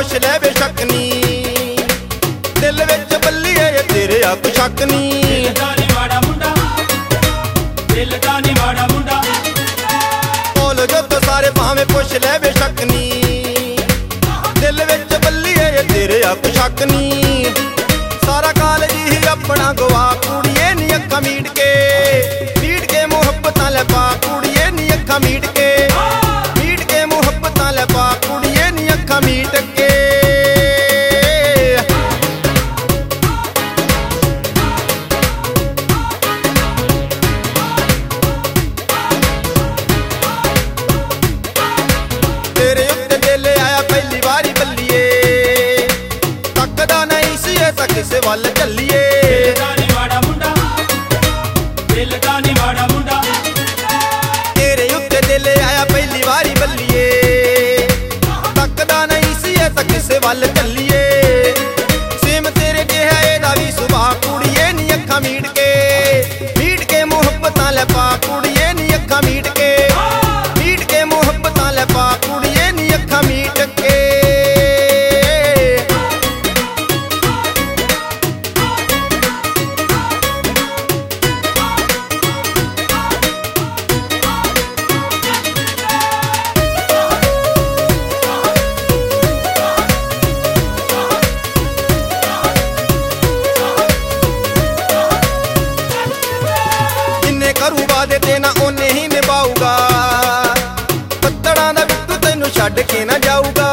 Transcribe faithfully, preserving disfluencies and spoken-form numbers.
पुछ लै बेशक नी, दिल विच बल्लीए तेरे आ कोई शक नी। दिल दा नी माड़ा मुंडा, दिल दा नी माड़ा मुंडा, बोल जो तो सारे भावें पुछ लै बेशक नी, दिल विच बल्लीए तेरे आ कोई शक नी। सारा कॉलेज ही अपना गवा कुड़िए नी अक्खां मीट के, मीट के मुहब्बतां लै पा कुड़िए नी अक्खां मीट के, मीट के मुहब्बतां लै पा कुड़िए नी अक्खां मीट के। तेरे उत्ते दिल आया पहली बारी बल्लीए, तकदा नहीं सी ऐसा किसे वल चलिए। दिल दा नी माड़ा मुंडा, दिल दा नी माड़ा मुंडा, तेरे उत्ते दिल आया पहली बारी बल्लीए, तकदा नहीं सी ऐसा किसे वल चलिए। सेम तेरे जिहा एदा भी सुभाऽ कुड़िए नी अक्खां मीट के, मीट के मुहब्बतां लै पा कुड़िए नी अक्खां मीट के, मीट के मुहब्बतां लै पा कुड़िए नी अक्खां मीट के। जिन्ने करू वादे तेना ओने ही निभाऊगा, पत्तड़ां दा बिट्टू तैनू छड्ड के ना जाऊगा।